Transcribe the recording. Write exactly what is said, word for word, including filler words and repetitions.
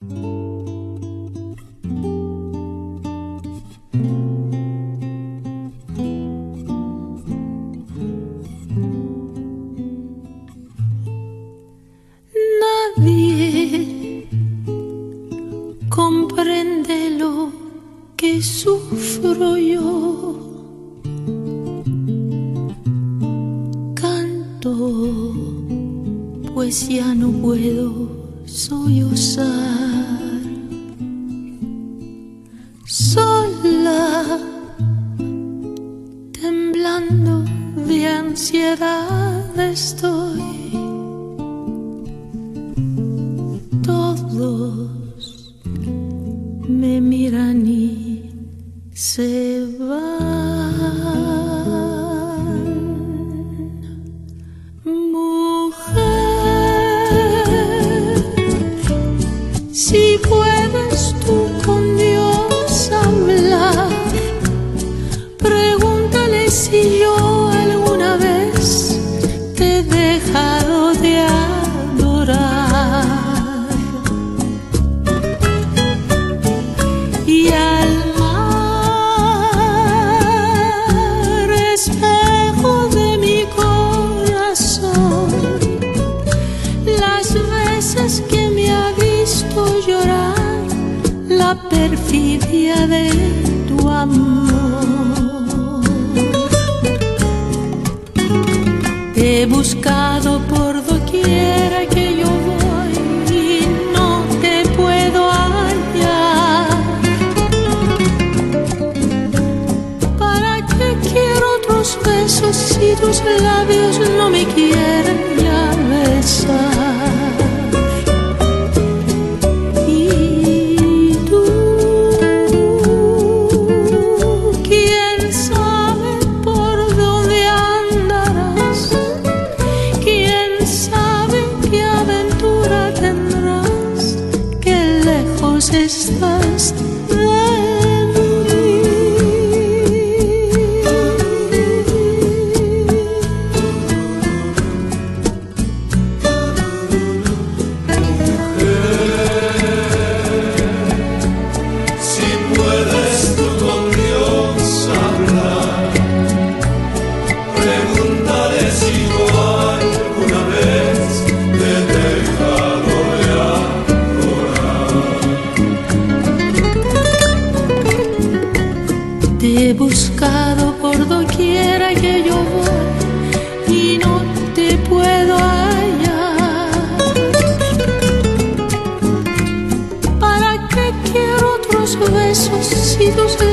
Nadie comprende lo que sufro yo. Canto, pues ya no puedo sollozar. Sola, temblando de ansiedad estoy. Todos me miran y se van. Mujer, si puedes tú con Dios hablar, pregúntale si yo alguna vez te he dejado de adorar. Y al mar, espejo de mi corazón, las veces que me ha visto llorar la perfidia de tu amor. Te he buscado por doquiera que yo voy y no te puedo hallar. Quiero otros besos si tus labios no me quieren ya besar. Y tú, quién sabe por dónde andarás, quién sabe qué aventura tendrás, qué lejos estás de mí. Te he buscado por doquiera que yo voy y no te puedo hallar. ¿Para qué quiero otros besos si tus